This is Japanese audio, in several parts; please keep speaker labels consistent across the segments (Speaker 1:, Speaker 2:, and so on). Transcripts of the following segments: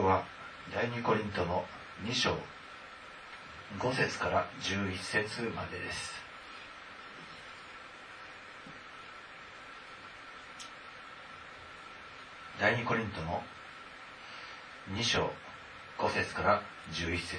Speaker 1: 今日は第2コリントの2章5節から11節までです。第2コリントの2章5節から11節。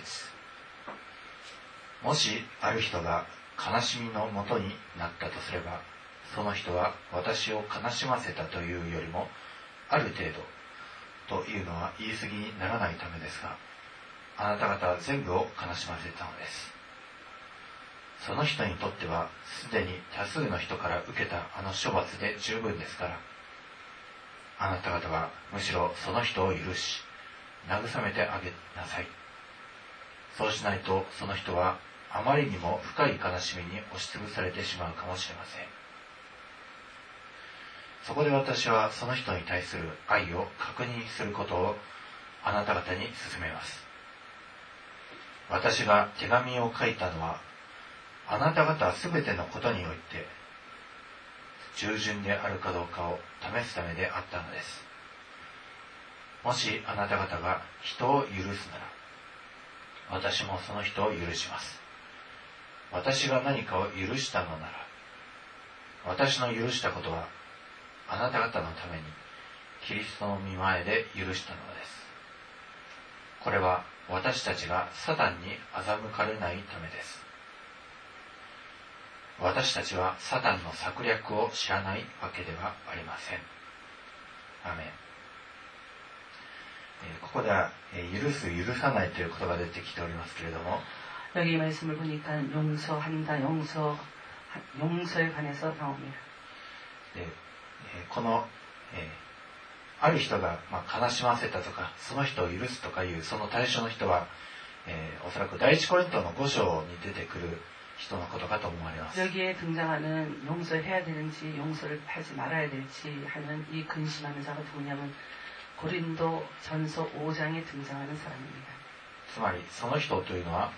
Speaker 1: もしある人が悲しみのもとになったとすれば、その人は私を悲しませたというよりも、ある程度というのは言い過ぎにならないためですが、あなた方は全部を悲しませたのです。その人にとってはすでに多数の人から受けたあの処罰で十分ですから、あなた方はむしろその人を許し、慰めてあげなさい。そうしないとその人はあまりにも深い悲しみに押しつぶされてしまうかもしれません。そこで私はその人に対する愛を確認することをあなた方に勧めます。私が手紙を書いたのは、あなた方すべてのことにおいて従順であるかどうかを試すためであったのです。もしあなた方が人を許すなら、私もその人を許します。私が何かを許したのなら、私の許したことはあなた方のためにキリストの御前で許したのです。これは私たちがサタンに欺かれないためです。私たちはサタンの策略を知らないわけではありません。アーメン。ここでは許す、許さないということが出てきておりますけれども、
Speaker 2: 여기 말씀을 보니까 용서한다, 용서에 관해서 나옵니다.
Speaker 1: この、ある人が悲しませたとか、その人を許すとかいうその対象の人は、おそらく第一コリントの5章に出てくる人のことかと思われます。
Speaker 2: 여기에 등장하는 용서해야 되는지 용서를 하지 말아야 될지 하는 이 근심하는 자가 누구냐면 고린도 전서 5장에 등장하는 사람입니다.
Speaker 1: つまりその人というのは、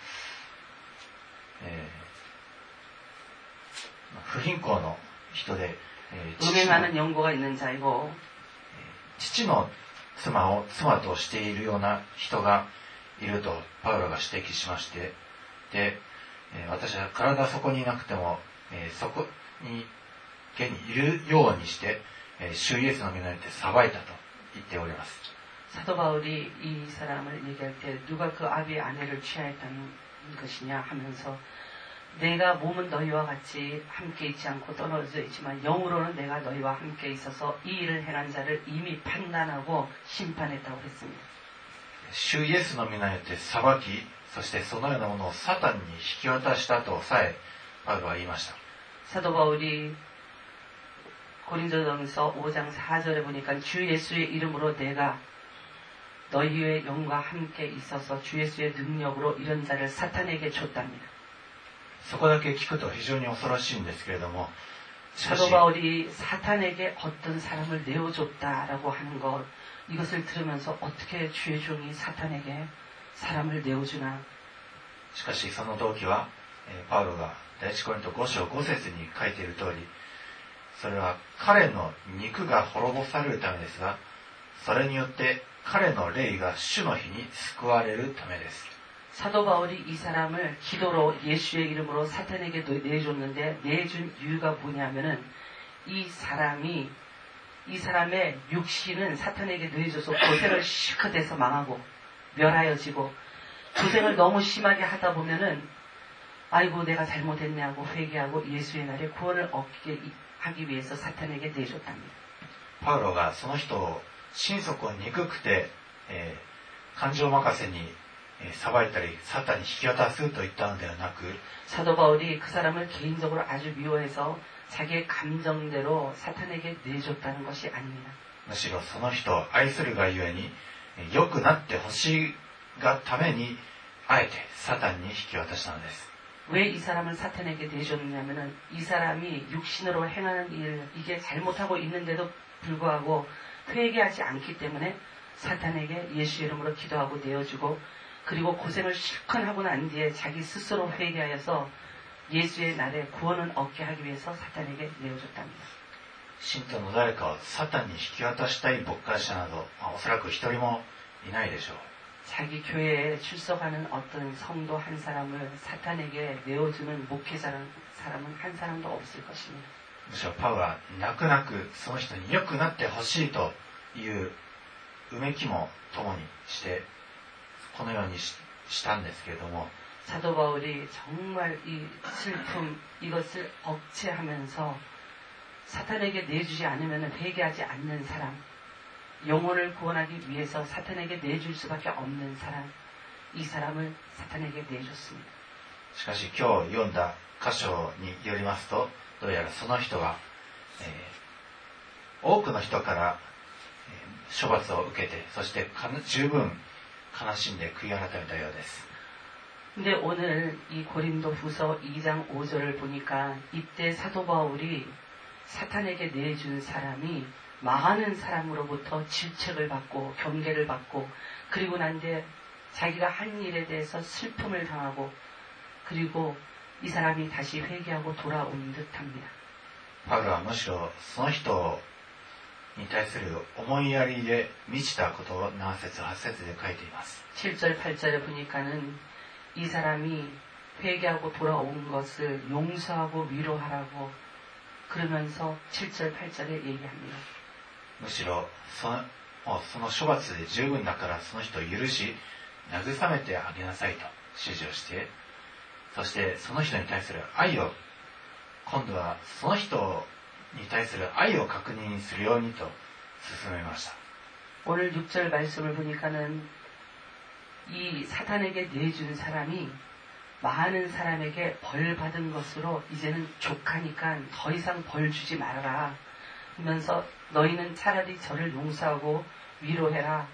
Speaker 1: 不貧困の人で、
Speaker 2: 음행하는 연고가 있는 자이고
Speaker 1: 父の妻を妻としているような人がいるとパウロが指摘しまして、で、私は体そこにいなくても、そこに現にいるようにして、主イエスの御によって裁いたと言っております。
Speaker 2: 사도 바울이 이 사람을 얘기할 때 누가 그 아비의 아내를 취하였다는 것이냐 하면서 내가 몸은 너희와 같이 함께 있지 않고 떨어져 있지만 영으로는 내가 너희와 함께 있어서 이 일을 행한 자를 이미 판단하고 심판했다고 했습니다.
Speaker 1: 主イエスの御によって裁き、そしてそのようなものをサタンに引き渡したとさえパウロは言いました。
Speaker 2: 사도 바울이 고린도전서 5장 4절에 보니까 주 예수의 이름으로 내가 너희의 영과 함께 있어서 주 예수의 능력으로 이런 자를 사탄에게 줬답니다.
Speaker 1: そこだけ聞くと非常に恐ろしいんですけれども、
Speaker 2: 사도 바울이 사탄에게 어떤 사람을 내어줬다라고 하는 것, 이것을 들으면서 어떻게 주의 종이 사탄에게 사람을 내어주나.
Speaker 1: しかしその動機は、パウロが第一コリント5章5節に書いている通り、それは彼の肉が滅ぼされるためですが、それによって彼の霊が主の日に救われるためです。
Speaker 2: 사도 바울이 이 사람을 기도로 예수의 이름으로 사탄에게 내줬는데 내준 이유가 뭐냐면은 이 사람의 육신은 사탄에게 내줘서 고생을 실컷 해서 망하고 멸하여지고 고생을 너무 심하게 하다 보면은 아이고 내가 잘못했냐고 회개하고 예수의 날에 구원을 얻게 하기 위해서 사탄에게 내줬답니다.
Speaker 1: パウロがその人を心底憎くて、感情任せに裁いたりサタンに引き渡すといったのではなく、
Speaker 2: 사도 바울이 그 사람을 개인적으로 아주 미워해서 자기의 감정대로 사탄에게 내줬다는 것이 아닙니다.
Speaker 1: むしろその人を愛するがゆえに良くなってほしいがためにあえてサタンに引き渡したのです。
Speaker 2: 왜 이 사람을 사탄에게 내줬느냐면은 이 사람이 육신으로 행하는 일, 이게 잘못하고 있는데도 불구하고 회개하지 않기 때문에 사탄에게 예수 이름으로 기도하고 내어주고, 그리고 고생을 실컷 하고 난 뒤에 자기 스스로 회개하여서 예수의 날에 구원을 얻게 하기 위해서 사탄에게 내어줬답니다.
Speaker 1: 信徒の誰かをサタンに引き渡したい牧会者など、おそらく一人もいないでしょう。
Speaker 2: 자기 교회에 출석하는 어떤 성도 한 사람을 사탄에게 내어주는 목회자라는 사람은 한 사람도 없을 것입니다.
Speaker 1: むしろパウロは泣く泣くその人に良くなってほしいといううめきも共にしてこのようにしたんですけれども、
Speaker 2: 사도 바울이 정말 이 슬픔 이것을 억제하면서 사탄에게 내주지 않으면 회개하지 않는 사람, 영혼을 구원하기 위해서 사탄에게 내줄 수밖에 없는 사람, 이 사람을 사탄에게 내줬습니다.
Speaker 1: しかし今日読んだ箇所によりますと、どうやらその人は、多くの人から、処罰を受けて、そして十分悲しんで悔い改めたようです。
Speaker 2: 근데 오늘 이 고린도 후서 2장 5절을 보니까 이때 사도 바울이 사탄에게 내준 사람이 많은 사람으로부터 질책을 받고 경계를 받고 그리고 난 뒤에 자기가 한 일에 대해서 슬픔을 당하고 그리고 이 사람이 다시 회개하고 돌아온 듯합니다.
Speaker 1: パウロはむしろその人に対する思いやりで満ちたことを7節8節で書いています。
Speaker 2: 7절 8절에 보니까는 이 사람이 회개하고 돌아온 것을 용서하고 위로하라고 그러면서 7절 8절에 얘기합니다.
Speaker 1: むしろその処罰で十分だからその人を許し慰めてあげなさいと指示をして、そしてその人に対する愛を今度はその人に対する愛を確認するようにと進めました。
Speaker 2: 오늘 6절 말씀을 보니까는 이 사탄에게 내준 사람이 많은 사람에게 벌 받은 것으로 이제는 족하니까 더 이상 벌 주지 말아라 하면서 너희는 차라리 저를 용서하고 위로해라.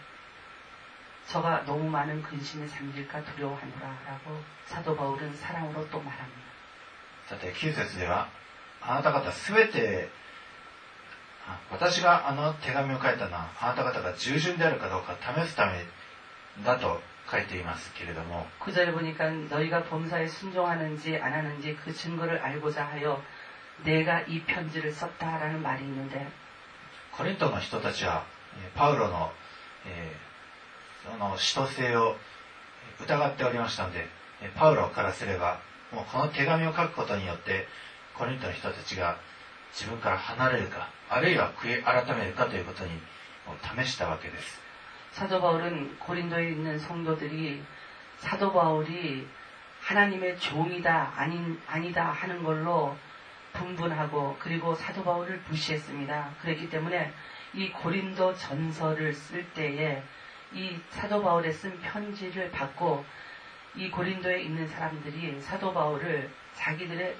Speaker 2: 저가 너무 많은 근심에 잠길까 두려워하노라 라고 사도 바울은 사랑으로 또 말합니다.
Speaker 1: さて9節ではあなた方すべて私があの手紙を書いたのはあなた方が従順であるかどうか試すためだと書いていますけれども
Speaker 2: 9절에 보니까 너희가 범사에 순종하는지 안 하는지 그 증거를 알고자 하여 내가 이 편지를 썼다라는 말이 있는데
Speaker 1: コリントの人たちはパウロの、その使徒性を疑っておりましたのでパウロからすればもうこの手紙を書くことによってコリントの人たちが自分から離れるかあるいは悔い改めるかということに試したわけです。
Speaker 2: 사도 바울은 고린도에 있는 성도들이 사도 바울이 하나님의 종이다 아니다 하는 걸로 분분하고 그리고 사도 바울을 무시했습니다. 그렇기 때문에 이 고린도 전서를 쓸 때에 이 사도 바울에 쓴 편지를 받고 이 고린도에 있는 사람들이 사도 바울을 자기들의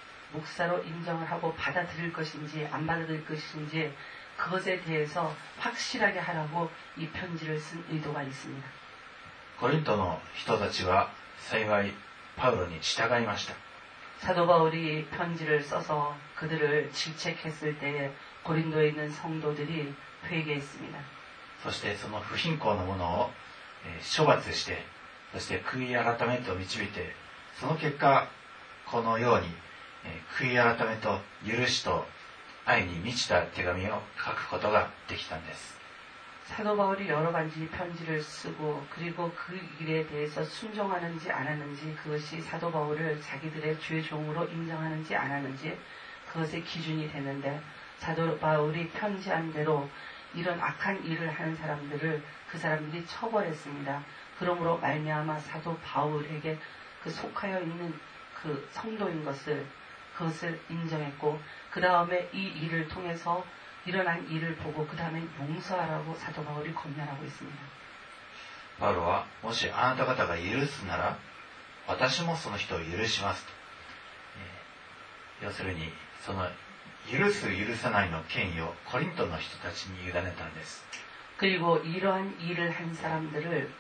Speaker 2: 목사로 인정을 하고 받아들일 것인지 안 받아들일 것인지 그것에 대해서 확실하게 하라고 이 편지를 쓴 의도가 있습니다.
Speaker 1: コリントの人たちは幸いパウロに従いました。
Speaker 2: 사도 바울이 편지를 써서 그들을 질책했을 때에 고린도에 있는 성도들이 회개했습니다.
Speaker 1: そしてその不貧困のものを処罰して、そして悔い改めと導いて、その結果このように悔い改めと許しと愛に満ちた手紙を書くことができたんです。
Speaker 2: 사도 바울이 여러 가지 편지를 쓰고 그리고 그 일에 대해서 순종하는지 안 하는지 그것이 사도 바울을 자기들의 주의 종으로 인정하는지 안 하는지 그것의 기준이 되는데 사도 바울이 편지한 대로 이런 악한 일을 하는 사람들을 그 사람들이 처벌했습니다. 그러므로 말미암아 사도 바울에게 그 속하여 있는 그 성도인 그것을 인정했고 그 다음에 이 일을 통해서 일어난 일을 보고 그 다음에 용서하라고 사도 바울이 권면하고 있습니다.
Speaker 1: パウロはもしあなた方が許すなら私もその人を許しますと、要するにその許す許さないの権威をコリントの人たちに委ねたんです。
Speaker 2: 그리고 이러한 일을 한 사람들을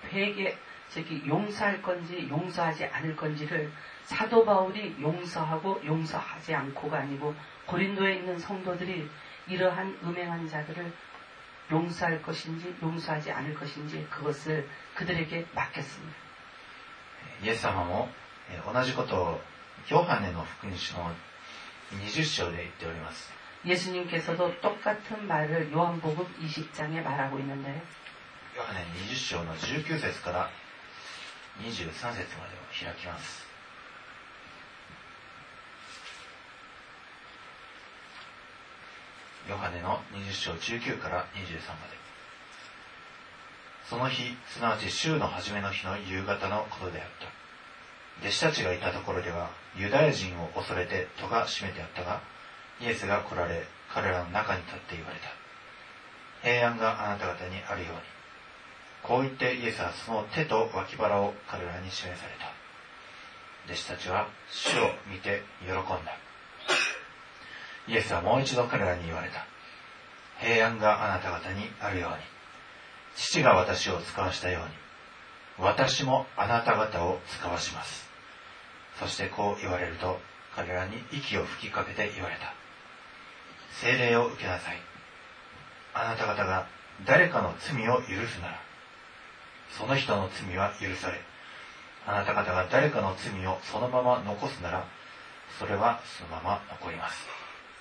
Speaker 2: 용서할 건지 용서하지 않을 건지를 사도 바울이 용서하고 용서하지 않고가 아니고 고린도에 있는 성도들이 이러한 음행한 자들을 용서할 것인지 용서하지 않을 것인지 그것을 그들에게 맡겼습니다.
Speaker 1: イエス様も同じことをヨハネの福音書の20章で言っております。
Speaker 2: 예수님께서도 똑같은 말을 요한복음 20장에 말하고 있는데
Speaker 1: ヨハネ20章の19節から23節までを開きます。ヨハネの20章19から23まで。その日、すなわち週の初めの日の夕方のことであった。弟子たちがいたところでは、ユダヤ人を恐れて戸が閉めてあったが、イエスが来られ、彼らの中に立って言われた。平安があなた方にあるように。こう言ってイエスはその手と脇腹を彼らに示された。弟子たちは主を見て喜んだ。イエスはもう一度彼らに言われた。平安があなた方にあるように。父が私を使わしたように、私もあなた方を使わします。そしてこう言われると、彼らに息を吹きかけて言われた。聖霊を受けなさい。あなた方が誰かの罪を許すなら、その人の罪は許され、あなた方が誰かの罪をそのまま残すなら、それはそのまま残ります。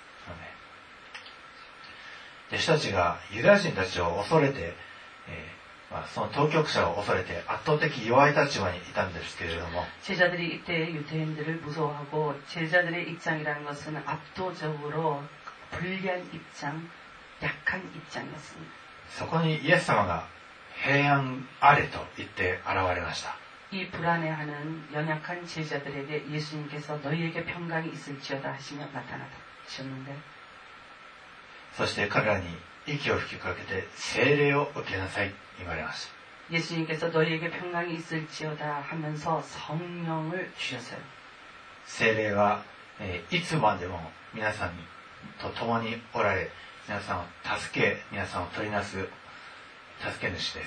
Speaker 1: 弟子たちがユダヤ人たちを恐れて、その当局者を恐れて圧倒的弱い立場にいたんですけれども、
Speaker 2: 제자들이 이때 유대인들을 무서워하고 제자들의 입장이라는 것은 압도적으로 불리한 입장, 약한 입장이었습니다.
Speaker 1: そこにイエス様が平安あれと言って現れました。
Speaker 2: 이 불안해하는 연약한 제자들에게 예수님께서 너희에게 평강이 있을지어다 하시며 나타나셨는데,
Speaker 1: そして彼らに息を吹きかけて聖霊を受けなさいと言われました。
Speaker 2: 예수님께서 너희에게 평강이 있을지어다 하면서 성령을 주셨어요.
Speaker 1: 聖霊はいつまでも皆さんと共におられ、皆さんを助け、皆さんを取りなす助け主です。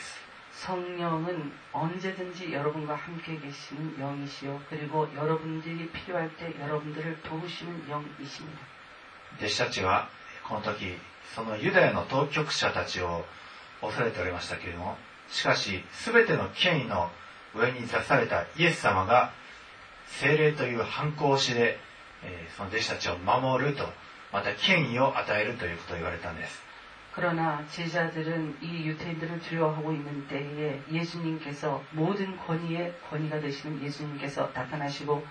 Speaker 2: 성령은 언제든지 여러분과 함께 계시는 영이시요, 그리고 여러분들이 필요할 때 여러분들을 도우시는 영이십니다.
Speaker 1: 弟子たちはこの時そのユダヤの当局者たちを恐れておりましたけれども、しかし全ての権威の上に座されたイエス様が聖霊という反抗しで、その弟子たちを守ると、また権威を与えるということを言われたんです。
Speaker 2: 그러나 제자들은 이 유대인들을 두려워하고 있는 때에 예수님께서 모든 권위의 권위가 되시는 예수님께서 나타나시고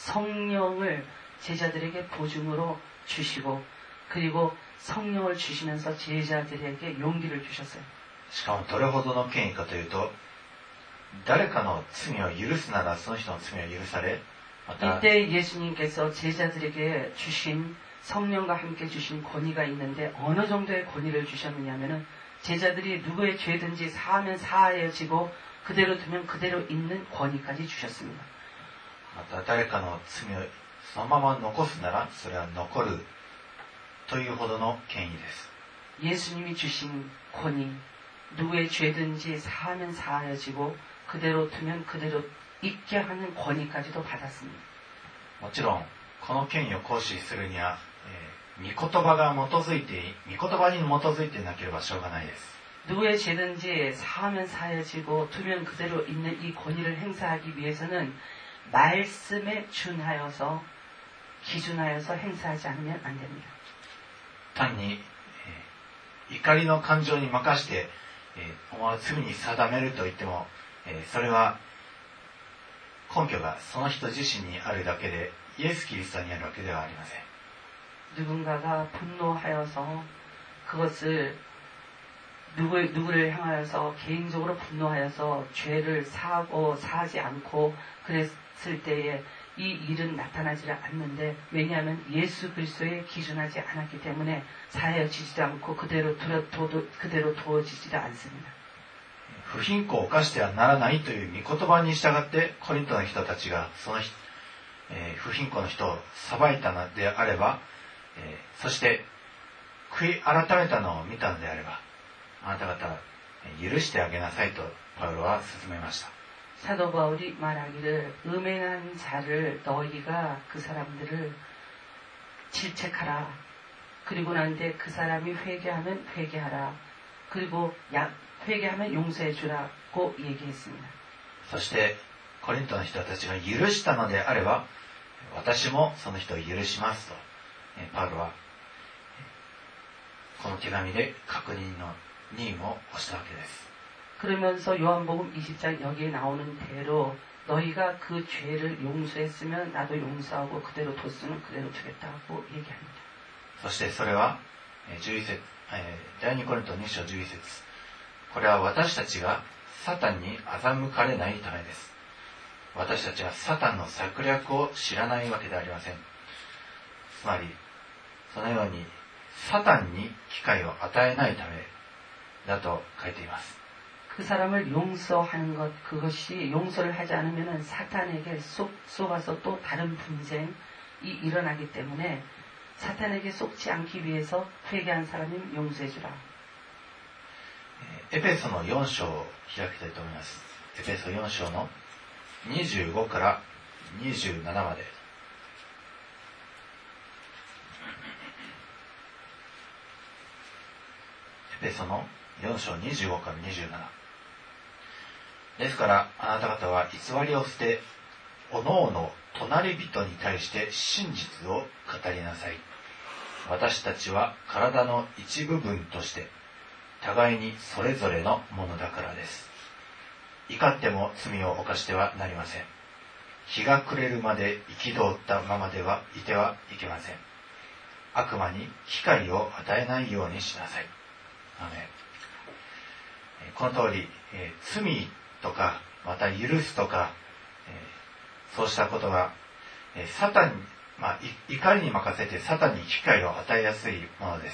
Speaker 2: 성령을 제자들에게 보증으로 주시고, 그리고 성령을 주시면서 제자들에게 용기를 주셨어요.
Speaker 1: しかもどれほどの権威かというと、誰かの罪を許すならその人の罪は許され、また
Speaker 2: 이때 예수님께서 제자들에게 주신 성령과 함께 주신 권위가 있는데, 어느 정도의 권위를 주셨느냐면은 제자들이 누구의 죄든지 사하면 사하여지고 그대로 두면 그대로 있는 권위까지 주셨습니다.
Speaker 1: また誰かの罪をそのまま残すならそれは残るというほどの権威です。
Speaker 2: 예수님이 주신 권위, 누구의 죄든지 사하면 사하여지고 그대로 두면 그대로 있게 하는 권위까지도 받았습니다.
Speaker 1: もちろんこの権威を行使するには、御言葉が基づいて、御言葉に基づいてなければしょうがないです。
Speaker 2: 누구의 죄든지 사하면 사하여지고 두면 그대로 있는 이 권위를 행사하기 위해서는 말씀에 준하여서 기준하여서 행사하지 않으면 안 됩니다.
Speaker 1: 単に、怒りの感情に任して、お前を罪に定めると言っても、それは根拠がその人自身にあるだけで、イエス・キリストにあるわけではありません。
Speaker 2: 누군가가 분노하여서 그것을 누구를 향하여서 개인적으로 분노하여서 죄를 사하고 사하지 않고 그랬을 때에 이 일은 나타나지 않는데, 왜냐하면 예수 그리스도에 기준하지 않았기 때문에 사하여지지도 않고 그대로 두어지지도 않습니다.
Speaker 1: 不貧困を犯してはならないという御言葉に従ってコリントの人たちがその、不貧困の人を裁いたのであれば、そして悔い改めたのを見たのであれば、あなた方は許してあげなさいとパウロは勧めました。
Speaker 2: 사도 바울이 말하기를, 음행한 자를 너희가 그 사람들을 질책하라. 그리고 나한테 그 사람이 회개하면 회개하라. 그리고 회개하면 용서해 주라고 얘기했습니다.
Speaker 1: そしてコリントの人たちが許したのであれば、私もその人を許しますと、パウロはこの手紙で確認の任務をしたわけです。
Speaker 2: 그러면서 요한복음 20장 여기에 나오는 대로 너희가 그 죄를 용서했으면 나도 용서하고 그대로 뒀으면 그대로 두겠다고 얘기합니다.
Speaker 1: そしてそれは11節、第2コリント2章11節、これは私たちがサタンに欺かれないためです。私たちはサタンの策略を知らないわけではありません。つまりそのようにサタンに機会を与えないためだと書いています。
Speaker 2: 그 사람을 용서하는 것, 그것이 용서를 하지 않으면 사탄에게 속아서 또 다른 분쟁이 일어나기 때문에 사탄에게 속지 않기 위해서 회개한 사람이 용서해주라.
Speaker 1: エペソの4章を開きたいと思います。エペソ4章の25から27まで。エペソの4章25から27。ですからあなた方は偽りを捨て、おのおの隣人に対して真実を語りなさい。私たちは体の一部分として互いにそれぞれのものだからです。怒っても罪を犯してはなりません。日が暮れるまで憤ったままではいてはいけません。悪魔に機会を与えないようにしなさい。アメン。この通り、罪とかまた許すとか、そうしたことが、サタンに、怒りに任せてサタンに機会を与えやすいものです。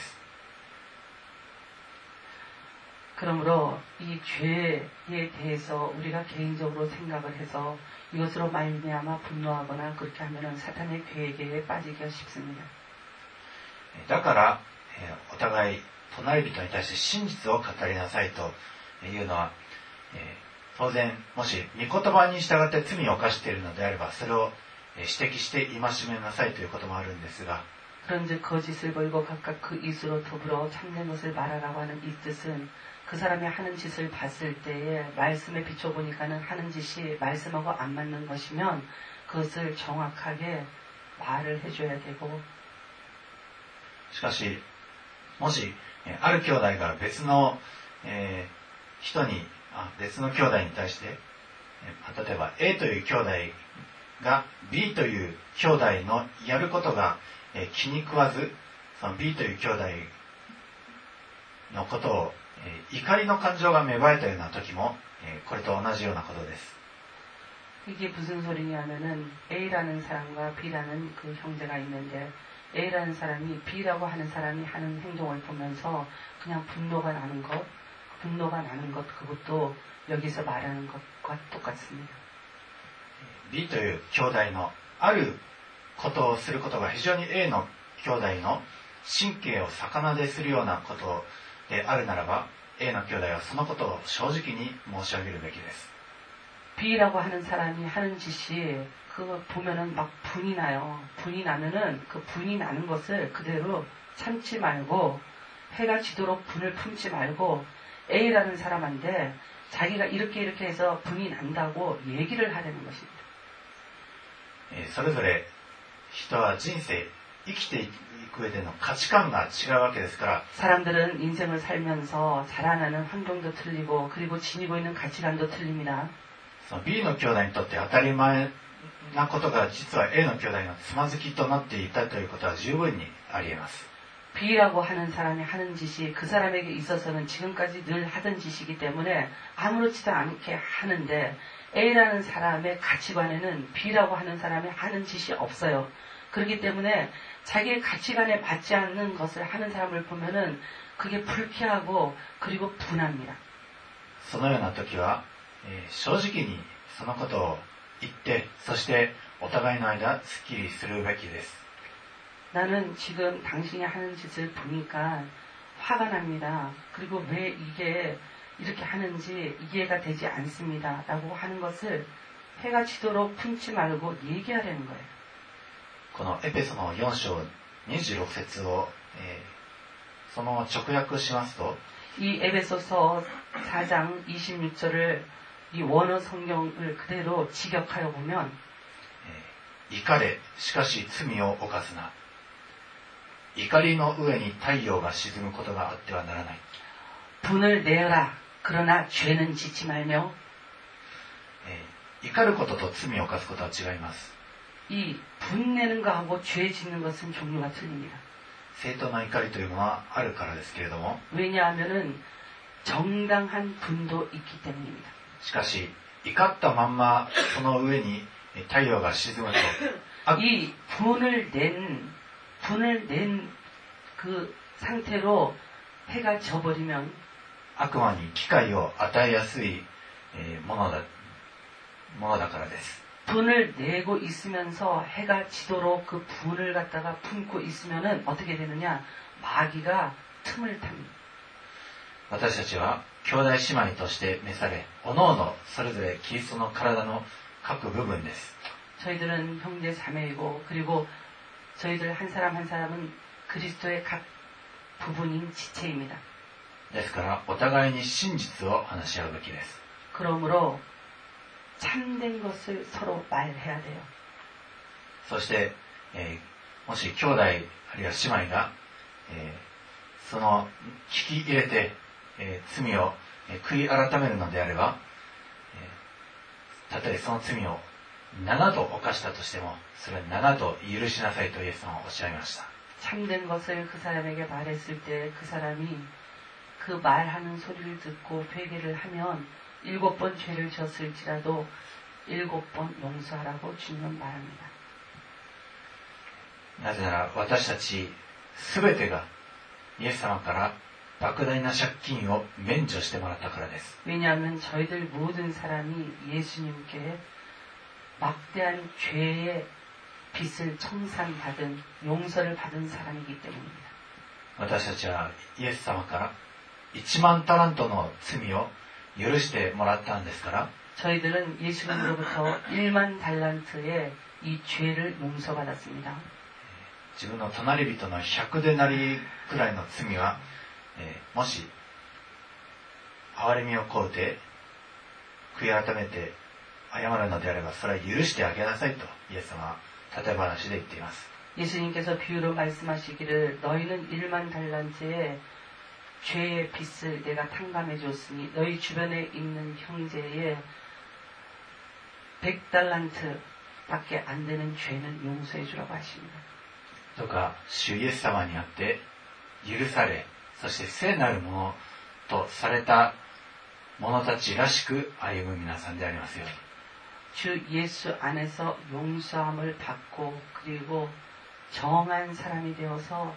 Speaker 2: 그러므로 이 죄에 대해서 우리가 개인적으로 생각을 해서 이것으로 말미암아 분노하거나 그렇게 하면은 사탄의 계획에 빠지기가 쉽습니다.
Speaker 1: だから、お互い隣人に対して真実を語りなさいというのは、当然もし御言葉に従って罪を犯しているのであればそれを指摘して戒めなさいということもあるんですが、
Speaker 2: 그런즉 거짓을 벌고 각각 그 이수로 더불어 참된 것을 말하라고 하는 이 뜻은 그 사람이 하는 짓을 봤을 때에 말씀에 비춰보니까는 하는 짓이 말씀하고 안 맞는 것이면 그것을 정확하게 말을 해줘야 되고,
Speaker 1: しかしもしある兄弟が別の兄弟に対して、例えば A という兄弟が B という兄弟のやることが気に食わず、その B という兄弟のことを怒りの感情が芽生えたような時もこれと同じようなことです。
Speaker 2: 이게 무슨 소리냐면은 A라는 사람과 B라는 그 형제가 있는데 A라는 사람이 B라고 하는 사람이 하는 행동을 보면서 그냥 분노가 나는 것 그것도 여기서 말하는 것과 똑같습니다.
Speaker 1: B という兄弟のあることをすることが非常に A の兄弟の神経を逆なでするようなことであるならば A の兄弟はそのことを正直に申し上げるべきです。
Speaker 2: B라고 하는 사람이 하는 짓이 그거 보면은 막 분이 나요. 분이 나면은 그 분이 나는 것을 그대로 참지 말고 해가 지도록 분을 품지 말고 A라는 사람한테 자기가 이렇게 해서 분이 난다고 얘기를 하려는 것입니다.
Speaker 1: それぞれ人は人生生きていく上での価値観が違うわけですから
Speaker 2: 사람들은 인생을 살면서 자라나는 환경도 틀리고 그리고 지니고 있는 가치관도 틀립니다.
Speaker 1: B の兄弟にとって当たり前なことが実は A の兄弟のつまずきとなっていたということは十分にあり得ます。
Speaker 2: B라고 하는 사람이 하는 짓이 그 사람에게 있어서는 지금까지 늘 하던 짓이기 때문에 아무렇지도 않게 하는데 A라는 사람의 가치관에는 B라고 하는 사람이 하는 짓이 없어요. 그렇기 때문에 자기의 가치관에 맞지 않는 것을 하는 사람을 보면은 그게 불쾌하고 그리고 분합니다.
Speaker 1: そのような時は、正直にそのことを言ってそしてお互いの間すっきりするべきです。
Speaker 2: 나는 지금 당신이 하는 짓을 보니까 화가 납니다. 그리고 왜 이게 이렇게 하는지 이해가 되지 않습니다. 라고 하는 것을 해가 지도록 품지 말고 얘기하려는 거예요.
Speaker 1: このエペソの4章26節を、そのまま直訳しますと
Speaker 2: 이 에베소서 4장 26절을 이 원어 성경을 그대로 직역하여 보면
Speaker 1: 怒れしかし罪を犯すな怒りの上に太陽が沈むことがあってはならない
Speaker 2: 분을 내어라 그러나 죄는 짓지 말며
Speaker 1: 怒ることと罪を犯すことは違います。
Speaker 2: 이 분내는 것하고 죄 짓는 것은 종류가 틀립니다.
Speaker 1: 正当な怒りというものはあるからですけれども、
Speaker 2: 왜냐하면은 정당한 분도 있기 때문입니다.
Speaker 1: しかし怒ったまんまその上に太陽が沈むと、
Speaker 2: 이 분을 낸 그 상태로 해가 져버리면
Speaker 1: 悪魔に機会を与えやすいものだからです。
Speaker 2: 분을 내고 있으면서 해가 지도록 그 분을 갖다가 품고 있으면은 어떻게 되느냐? 마귀가 틈을 탑니다.
Speaker 1: 私たちは兄弟姉妹として召され、おのおのそれぞれキリストの体の各部分です。
Speaker 2: 저희들은 형제 자매이고 그리고 저희들 한 사람 한 사람은 그리스도의 각 부분인 지체입니다.
Speaker 1: ですからお互いに真実を話し合うべきです。
Speaker 2: 그러므로 참된 것을 서로 말해야 돼요.
Speaker 1: そして、もし兄弟あるいは姉妹が、その聞き入れて、罪を、悔い改めるのであれば、たとえその罪を7度犯したとしてもそれは7度許しなさいとイエス様はおっしゃいました。
Speaker 2: 참된 것을 그 사람에게 말했을 때 그 사람이 그 말하는 소리를 듣고 회개를 하면 7번 죄를 졌을지라도 7번 용서하라고 주님은 말합니다.
Speaker 1: なぜなら私たち全てがイエス様から莫大な借金を免除してもらったからです。
Speaker 2: 왜냐하면 저희들 모든 사람이 예수님께 막대한 죄의 빚을 청산받은 용서를 받은 사람이기 때문입니다.
Speaker 1: 私たちはイエス様から1万タラントの罪を許してもらったんですから、
Speaker 2: 저희들은 예수님으로부터 1만 달란트의 이 죄를 용서받았습니다.
Speaker 1: 自分の隣人の100デナリくらいの罪は、もし憐れみを請うて悔い改めて謝るのであればそれは許してあげなさいとイエス様は例え話で言っています。
Speaker 2: 예수님께서 비유로 말씀하시기를 너희는 1만 달란트의 죄의 빚을 내가 탕감해 줬으니 너희 주변에 있는 형제의 100달란트 밖에 안 되는 죄는 용서해 주라고 하십니다.
Speaker 1: とか主イエス様にあって許され、そして聖なるものとされた者たちらしく歩む皆さんでありますように。
Speaker 2: 주 예수 안에서 용서함을 받고 그리고 정한 사람이 되어서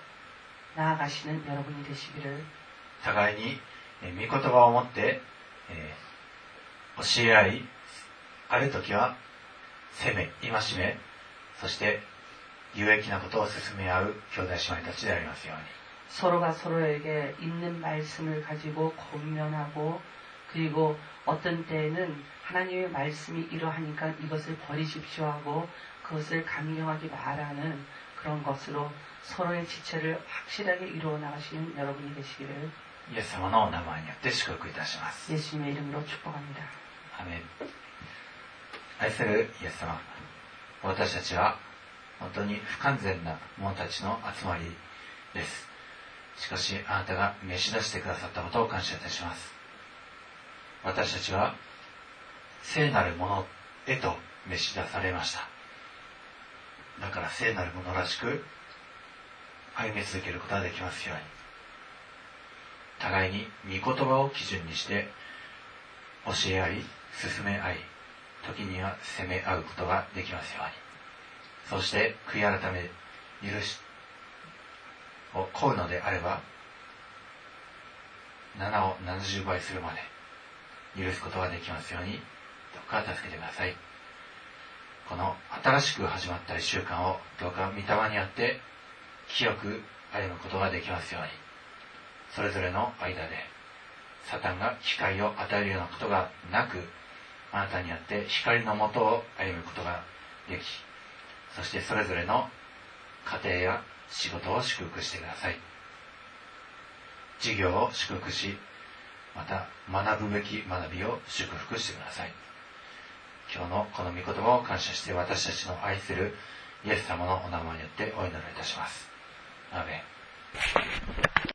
Speaker 2: 나아가시는 여러분이 되시기를.
Speaker 1: 互いに御言葉を持って、教え合い、ある時は責め、戒め、そして有益なことを進め合う兄弟姉妹たちでありますように。
Speaker 2: 서로가 서로에게 있는 말씀을 가지고 권면하고 그리고 어떤 때에는 하나님의 말씀이 이러하니까 이것을 버리십시오 하고 그것을 강경하게 말하는 그런 것으로 서로의 지체를 확실하게 이루어 나가시는 여러분이 되시기를
Speaker 1: イエス様のお名前によって祝福いたします。
Speaker 2: 예수님의 이름으로 축복합니다.
Speaker 1: アメン。愛するイエス様、私たちは本当に不完全な者たちの集まりです。しかしあなたが召し出してくださったことを感謝いたします。私たちは聖なるものへと召し出されました。だから聖なるものらしく歩み続けることができますように。互いに御言葉を基準にして教え合い、進め合い、時には責め合うことができますように。そして悔い改め、許しを請うのであれば、7を70倍するまで許すことができますように、どうか助けてください。この新しく始まった1週間をどうか御霊にあって清く歩むことができますように。それぞれの間でサタンが機会を与えるようなことがなく、あなたにあって光のもとを歩むことができ、そしてそれぞれの家庭や仕事を祝福してください。事業を祝福し、また学ぶべき学びを祝福してください。今日のこの御言葉を感謝して私たちの愛するイエス様のお名前によってお祈りいたします。アーメン。